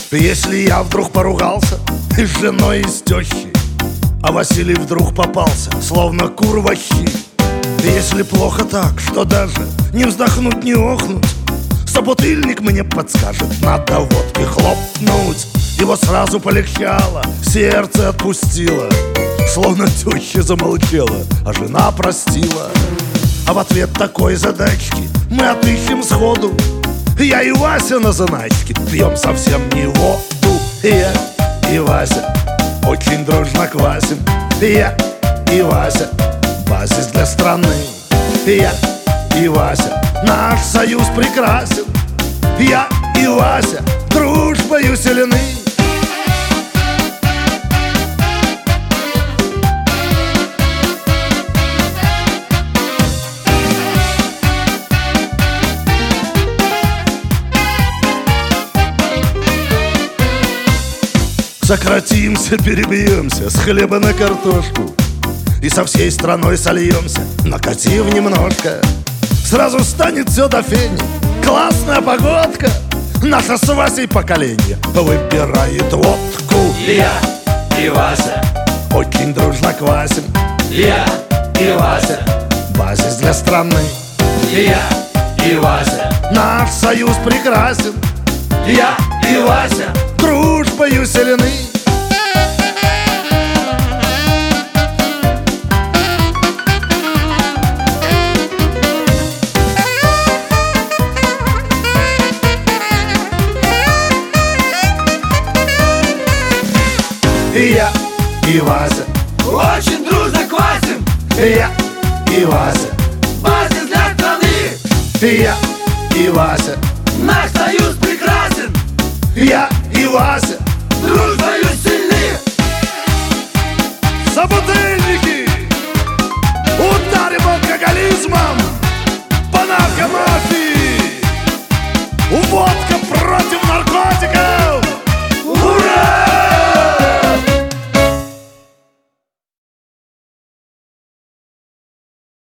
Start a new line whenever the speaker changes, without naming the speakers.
Если я вдруг поругался и с женой, и с тещей, а Василий вдруг попался, словно кур во щи. Если плохо так, что даже не вздохнуть, не охнуть, собутыльник мне подскажет, надо водки хлопнуть. Его сразу полегчало, сердце отпустило, словно теща замолчала, а жена простила. А в ответ такой задачки мы отыщем сходу. Я и Вася на заначке пьем совсем не воду. Я и Вася очень дружно квасим. Я и Вася базис для страны. Я и Вася, наш союз прекрасен. Я и Вася дружбою сильны. Сократимся, перебьемся с хлеба на картошку и со всей страной сольемся, накатив немножко. Сразу станет все до фени, классная погодка. Наше с Васей поколение выбирает водку.
Я и Вася
очень дружно квасим.
Я и Вася
базис для страны.
Я и Вася,
наш союз прекрасен.
Я и Вася
дружбою сильны. Я и Вася
очень дружно квасим.
Я и Вася
базис для страны.
Я и Вася
наш союз прекрасен.
Я и Вася
дружбою сильны.
Собутыльники, ударим алкоголизмом по наркомафии. Водка против наркотика.